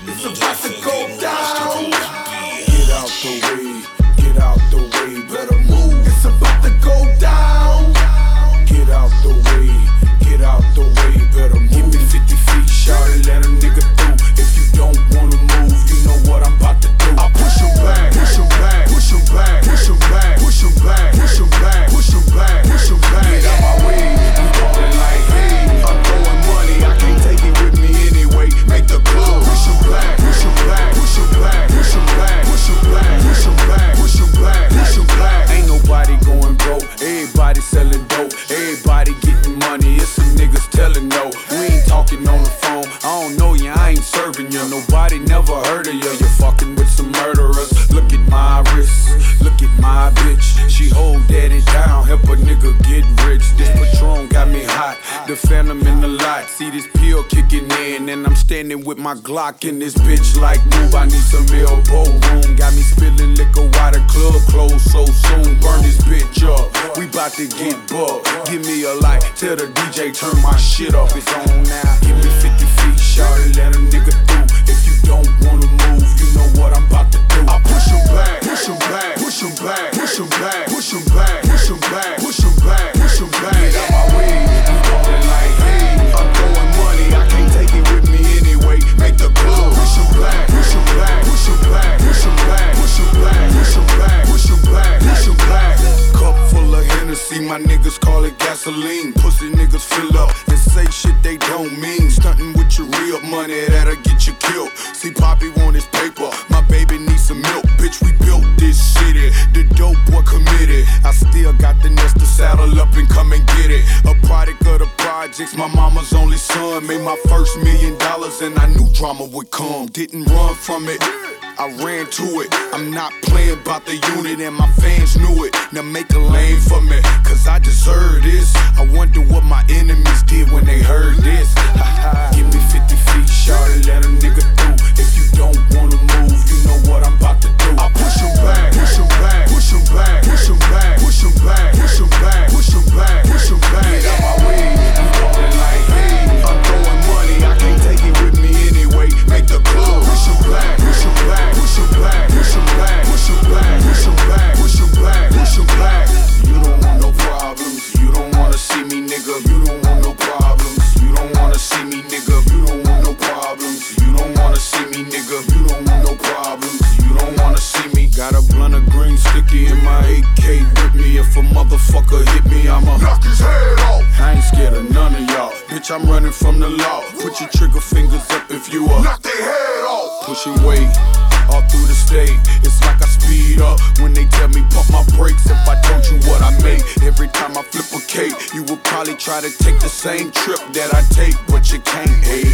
It's about to go down. Get out the way, get out the way, better move. It's about to go down. Get out the way, get out the way, better move. Give me 50 feet, shout it, let a nigga through. If you don't wanna move, you know what I'm about to do. I push him back, push him back, push him back, push him back, push him back, push him back, push him back, push him back. Get out my way, we ballin' like hey. I'm throwing money, I can't take it with me anyway. Make the club. Push him back, push him back, push him back, push him back, push him back, push him back, push him back, push him back. Ain't nobody going broke, everybody selling dope, everybody getting money, it's some niggas telling no. We ain't talking on the phone, I don't know you, I ain't serving you. Nobody never heard of you, you're fucking with some murderers. Look at my wrist, look at my bitch, she hold daddy down, help a nigga get rich. This Patron got me hot, the phantom in the lot. See this pill kicking in, and I'm standing with my Glock in this bitch like move. I need some elbow room, got me spilling liquor while the club closed so soon. Burn this bitch up, we bout to get bugged. Give me a light, tell the DJ turn my shit up, it's on now. Give me 50 feet, shout it, let a nigga through. If you don't wanna move, you know what I'm about to do. I push him back, push him back, push him back, push him back, push him back, push him back, push him back, push him back. Get out my way, we ballin' like hey. I'm throwing money, I can't take it with me anyway. Make the club. Push him back, push him back, push him back, push him back, push him back, push him back, push him back, push him back. Cup full of Hennessy, my niggas call it gasoline. Pussy niggas fill up and say shit they don't mean. Stuntin' with your real money, that'll get you killed. See Poppy want his paper, my baby needs some milk. Bitch, we built this city, the dope boy committed. I still got the nest to saddle up and come and get it. A product of the projects, my mama's only son. Made my first $1 million and I knew drama would come. Didn't run from it, I ran to it. I'm not playing about the unit and my fans knew it. Now make a lane for me, cause I deserve this. I wonder what my enemies did when they heard this. Give me 50 feet, shout it, let a nigga through. If you don't wanna move, you know what I'm about to do. I push him back, push him back, push him back, push him back, push him back, push him back, push him back, push him back. Get out my way, we ballin' like hey. I'm throwing money, I can't take it with me anyway. Make the club. Push him back, push him back, push him back, push him back, push him back, push him back, push him back, push him back. You don't want no problems, you don't wanna see me, nigga. You don't want no problems, you don't wanna see me, nigga. You don't want no problems, you don't wanna see me, nigga. You don't want no problems, you don't wanna see me. Got a blunt of green sticky in my AK with me. If a motherfucker hit me, I'ma Knock his head off. I ain't scared of none of y'all. Bitch, I'm running from the law. Put your trigger fingers up if you are. Knock their head off. Pushing weight all through the state. It's like I speed up when they tell me pump my brakes. If I told you what I make, every time I flip a cake, you would probably try to take the same trip that I take, but you can't. Hey,